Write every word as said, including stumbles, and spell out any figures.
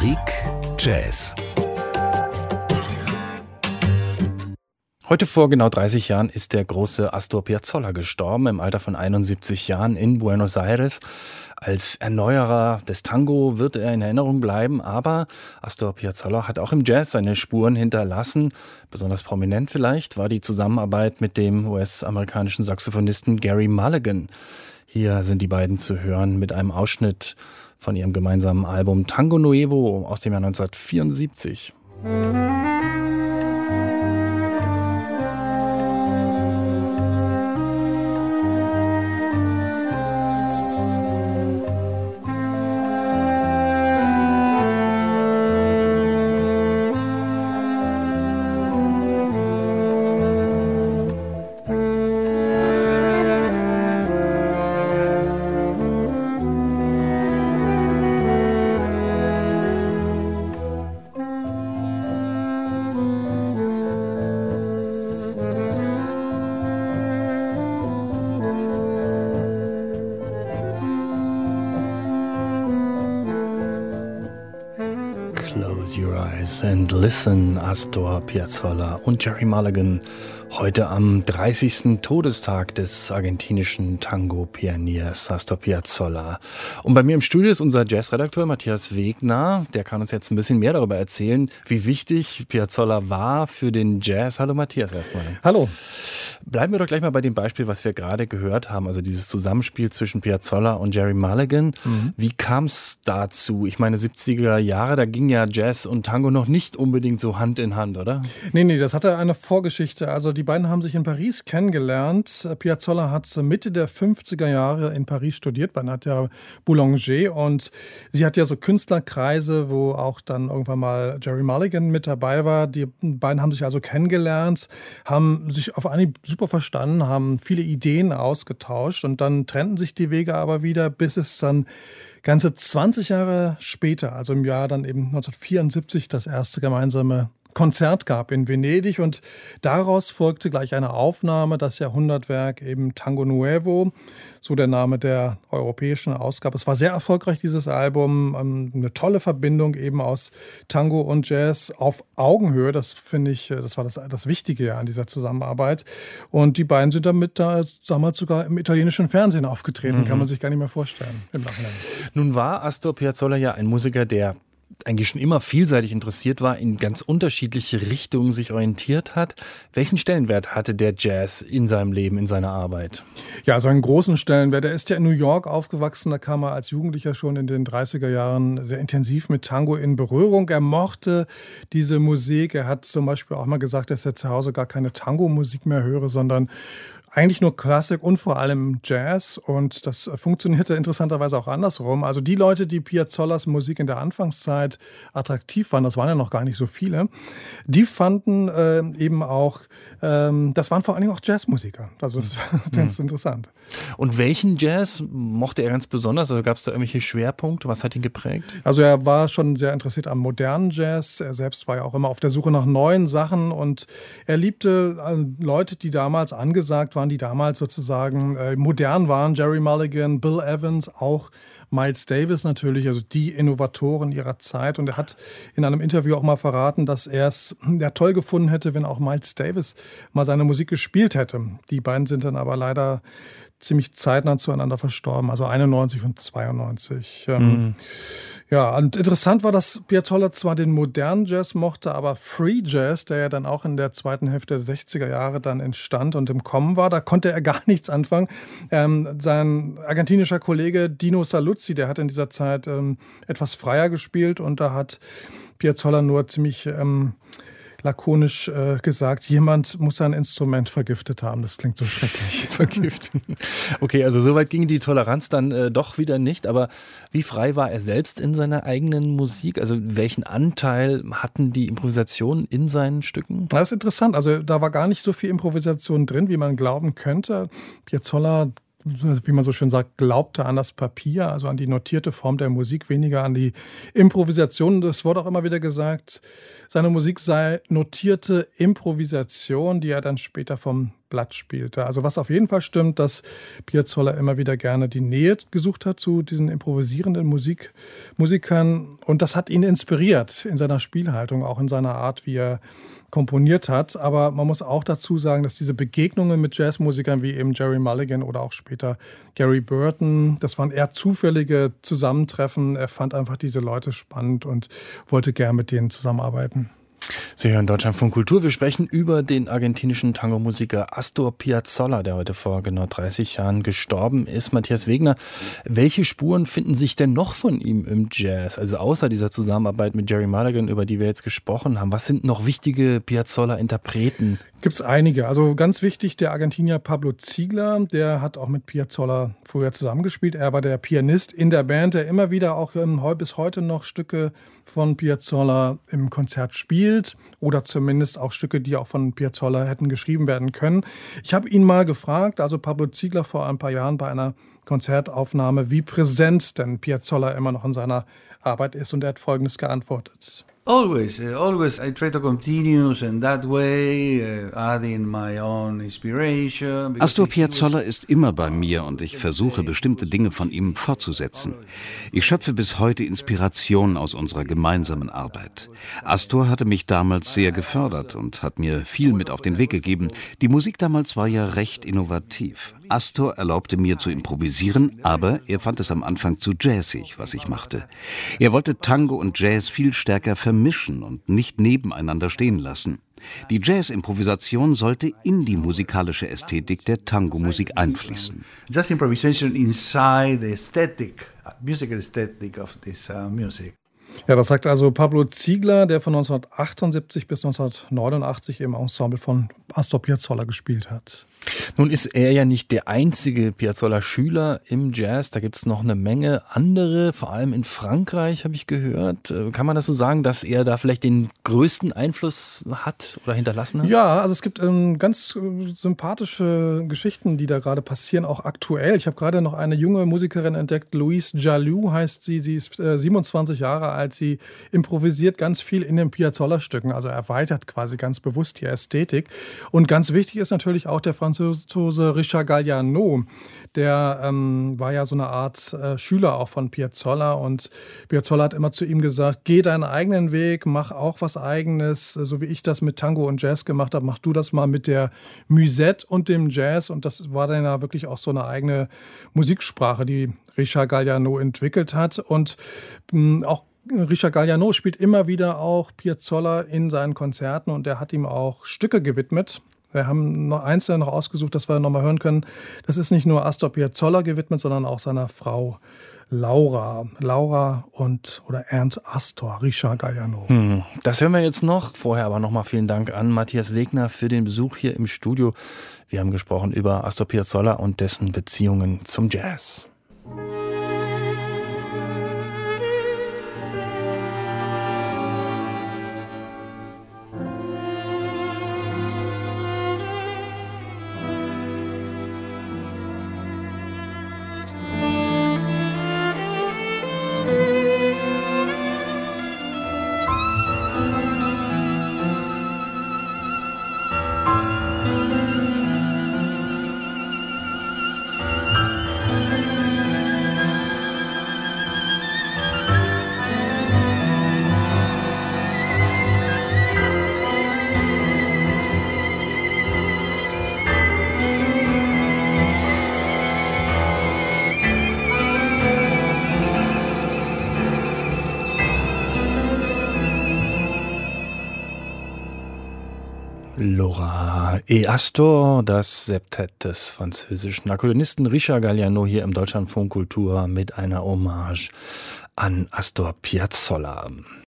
Musik Jazz. Heute vor genau dreißig Jahren ist der große Astor Piazzolla gestorben, im Alter von einundsiebzig Jahren in Buenos Aires. Als Erneuerer des Tango wird er in Erinnerung bleiben, aber Astor Piazzolla hat auch im Jazz seine Spuren hinterlassen. Besonders prominent vielleicht war die Zusammenarbeit mit dem U S-amerikanischen Saxophonisten Gerry Mulligan. Hier sind die beiden zu hören mit einem Ausschnitt von ihrem gemeinsamen Album Tango Nuevo aus dem Jahr neunzehnhundertvierundsiebzig. Close your eyes and listen, Astor Piazzolla und Gerry Mulligan. Heute am dreißigsten Todestag des argentinischen Tango-Pioniers Astor Piazzolla. Und bei mir im Studio ist unser Jazzredakteur Matthias Wegner. Der kann uns jetzt ein bisschen mehr darüber erzählen, wie wichtig Piazzolla war für den Jazz. Hallo Matthias erstmal. Hallo. Bleiben wir doch gleich mal bei dem Beispiel, was wir gerade gehört haben, also dieses Zusammenspiel zwischen Piazzolla und Gerry Mulligan. Mhm. Wie kam es dazu? Ich meine, siebziger Jahre, da ging ja Jazz und Tango noch nicht unbedingt so Hand in Hand, oder? Nee, nee, das hatte eine Vorgeschichte. Also die beiden haben sich in Paris kennengelernt. Piazzolla hat Mitte der fünfziger Jahre in Paris studiert. Man hat ja Boulanger und sie hat ja so Künstlerkreise, wo auch dann irgendwann mal Gerry Mulligan mit dabei war. Die beiden haben sich also kennengelernt, haben sich auf Anhieb super verstanden, haben viele Ideen ausgetauscht und dann trennten sich die Wege aber wieder, bis es dann ganze zwanzig Jahre später, also im Jahr dann eben neunzehnhundertvierundsiebzig, das erste gemeinsame Konzert gab in Venedig und daraus folgte gleich eine Aufnahme, das Jahrhundertwerk eben Tango Nuevo, so der Name der europäischen Ausgabe. Es war sehr erfolgreich, dieses Album, eine tolle Verbindung eben aus Tango und Jazz auf Augenhöhe, das finde ich, das war das, das Wichtige an dieser Zusammenarbeit und die beiden sind damit da damals sogar im italienischen Fernsehen aufgetreten, mhm. Kann man sich gar nicht mehr vorstellen im Nachhinein. Nun war Astor Piazzolla ja ein Musiker, der eigentlich schon immer vielseitig interessiert war, in ganz unterschiedliche Richtungen sich orientiert hat. Welchen Stellenwert hatte der Jazz in seinem Leben, in seiner Arbeit? Ja, so einen großen Stellenwert. Er ist ja in New York aufgewachsen, da kam er als Jugendlicher schon in den dreißiger Jahren sehr intensiv mit Tango in Berührung. Er mochte diese Musik. Er hat zum Beispiel auch mal gesagt, dass er zu Hause gar keine Tango-Musik mehr höre, sondern eigentlich nur Klassik und vor allem Jazz und das funktionierte interessanterweise auch andersrum. Also die Leute, die Piazzollas Musik in der Anfangszeit attraktiv fanden, das waren ja noch gar nicht so viele, die fanden äh, eben auch, ähm, das waren vor allen Dingen auch Jazzmusiker. Also das war ganz mhm. interessant. Und welchen Jazz mochte er ganz besonders? Also gab es da irgendwelche Schwerpunkte? Was hat ihn geprägt? Also er war schon sehr interessiert am modernen Jazz. Er selbst war ja auch immer auf der Suche nach neuen Sachen und er liebte äh, Leute, die damals angesagt waren, die damals sozusagen äh, modern waren. Gerry Mulligan, Bill Evans, auch Miles Davis natürlich, also die Innovatoren ihrer Zeit. Und er hat in einem Interview auch mal verraten, dass er es ja, toll gefunden hätte, wenn auch Miles Davis mal seine Musik gespielt hätte. Die beiden sind dann aber leider ziemlich zeitnah zueinander verstorben, also einundneunzig und zweiundneunzig. Mhm. Ja, und interessant war, dass Piazzolla zwar den modernen Jazz mochte, aber Free Jazz, der ja dann auch in der zweiten Hälfte der sechziger Jahre dann entstand und im Kommen war, da konnte er gar nichts anfangen. Ähm, sein argentinischer Kollege Dino Saluzzi, der hat in dieser Zeit ähm, etwas freier gespielt und da hat Piazzolla nur ziemlich ähm, lakonisch äh, gesagt, jemand muss sein Instrument vergiftet haben. Das klingt so schrecklich. Vergiftet. Okay, also soweit ging die Toleranz dann äh, doch wieder nicht. Aber wie frei war er selbst in seiner eigenen Musik? Also welchen Anteil hatten die Improvisationen in seinen Stücken? Das ist interessant. Also da war gar nicht so viel Improvisation drin, wie man glauben könnte. Piazzolla, wie man so schön sagt, glaubte an das Papier, also an die notierte Form der Musik, weniger an die Improvisation. Es wurde auch immer wieder gesagt, seine Musik sei notierte Improvisation, die er dann später vom Blatt spielte. Also was auf jeden Fall stimmt, dass Piazzolla immer wieder gerne die Nähe gesucht hat zu diesen improvisierenden Musik, Musikern. Und das hat ihn inspiriert in seiner Spielhaltung, auch in seiner Art, wie er komponiert hat. Aber man muss auch dazu sagen, dass diese Begegnungen mit Jazzmusikern wie eben Gerry Mulligan oder auch später Gary Burton, das waren eher zufällige Zusammentreffen. Er fand einfach diese Leute spannend und wollte gern mit denen zusammenarbeiten. Sie hören Deutschlandfunk Kultur. Wir sprechen über den argentinischen Tango-Musiker Astor Piazzolla, der heute vor genau dreißig Jahren gestorben ist. Matthias Wegner, welche Spuren finden sich denn noch von ihm im Jazz? Also außer dieser Zusammenarbeit mit Gerry Mulligan, über die wir jetzt gesprochen haben. Was sind noch wichtige Piazzolla-Interpreten? Gibt es einige. Also ganz wichtig, der Argentinier Pablo Ziegler, der hat auch mit Piazzolla früher zusammengespielt. Er war der Pianist in der Band, der immer wieder auch bis heute noch Stücke von Piazzolla im Konzert spielt oder zumindest auch Stücke, die auch von Piazzolla hätten geschrieben werden können. Ich habe ihn mal gefragt, also Pablo Ziegler vor ein paar Jahren bei einer Konzertaufnahme, wie präsent denn Piazzolla immer noch in seiner Arbeit ist, und er hat Folgendes geantwortet. Always, uh, always I try to continue and that way, uh, adding my own inspiration. Astor Piazzolla ist immer bei mir und ich versuche, bestimmte Dinge von ihm fortzusetzen. Ich schöpfe bis heute Inspiration aus unserer gemeinsamen Arbeit. Astor hatte mich damals sehr gefördert und hat mir viel mit auf den Weg gegeben. Die Musik damals war ja recht innovativ. Astor erlaubte mir zu improvisieren, aber er fand es am Anfang zu jazzig, was ich machte. Er wollte Tango und Jazz viel stärker vermischen und nicht nebeneinander stehen lassen. Die Jazz-Improvisation sollte in die musikalische Ästhetik der Tango-Musik einfließen. Jazz improvisation inside the aesthetic, musical aesthetic of this uh, music. Ja, das sagt also Pablo Ziegler, der von neunzehnhundertachtundsiebzig bis neunzehnhundertneunundachtzig im Ensemble von Astor Piazzolla gespielt hat. Nun ist er ja nicht der einzige Piazzolla-Schüler im Jazz. Da gibt es noch eine Menge andere, vor allem in Frankreich, habe ich gehört. Kann man das so sagen, dass er da vielleicht den größten Einfluss hat oder hinterlassen hat? Ja, also es gibt ähm, ganz äh, sympathische Geschichten, die da gerade passieren, auch aktuell. Ich habe gerade noch eine junge Musikerin entdeckt, Louise Jalou heißt sie. Sie ist äh, siebenundzwanzig Jahre alt. Sie improvisiert ganz viel in den Piazzolla-Stücken, also erweitert quasi ganz bewusst die Ästhetik. Und ganz wichtig ist natürlich auch der Franzose Richard Galliano. Der ähm, war ja so eine Art äh, Schüler auch von Piazzolla, und Piazzolla hat immer zu ihm gesagt, geh deinen eigenen Weg, mach auch was Eigenes, so wie ich das mit Tango und Jazz gemacht habe, mach du das mal mit der Musette und dem Jazz, und das war dann ja wirklich auch so eine eigene Musiksprache, die Richard Galliano entwickelt hat, und mh, auch Richard Galliano spielt immer wieder auch Piazzolla in seinen Konzerten, und er hat ihm auch Stücke gewidmet. Wir haben noch einzelne noch ausgesucht, dass wir noch mal hören können. Das ist nicht nur Astor Piazzolla gewidmet, sondern auch seiner Frau Laura. Laura und oder Ernst Astor, Richard Galliano. Hm, das hören wir jetzt noch. Vorher aber noch mal vielen Dank an Matthias Wegner für den Besuch hier im Studio. Wir haben gesprochen über Astor Piazzolla und dessen Beziehungen zum Jazz. Laura et Astor, das Septett des französischen Akkordeonisten Richard Galliano hier im Deutschlandfunk Kultur mit einer Hommage an Astor Piazzolla.